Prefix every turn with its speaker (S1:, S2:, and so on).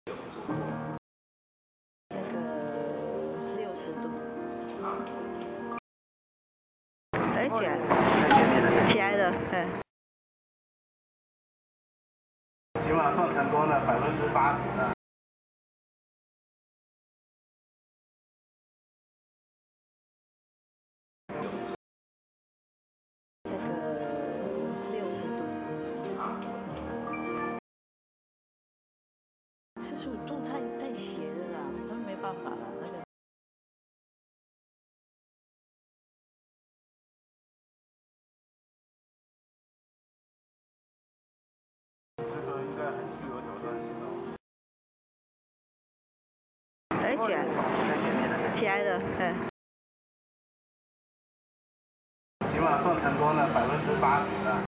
S1: 那个60度。哎，起来，起来了，
S2: 起码算成功了80%了。
S1: 那个60度。45度太斜了啦，真没办法了，那个。
S2: 这个应该很具有挑战性哦。
S1: 哎，起来，起来了，
S2: 起码算成功了80%了。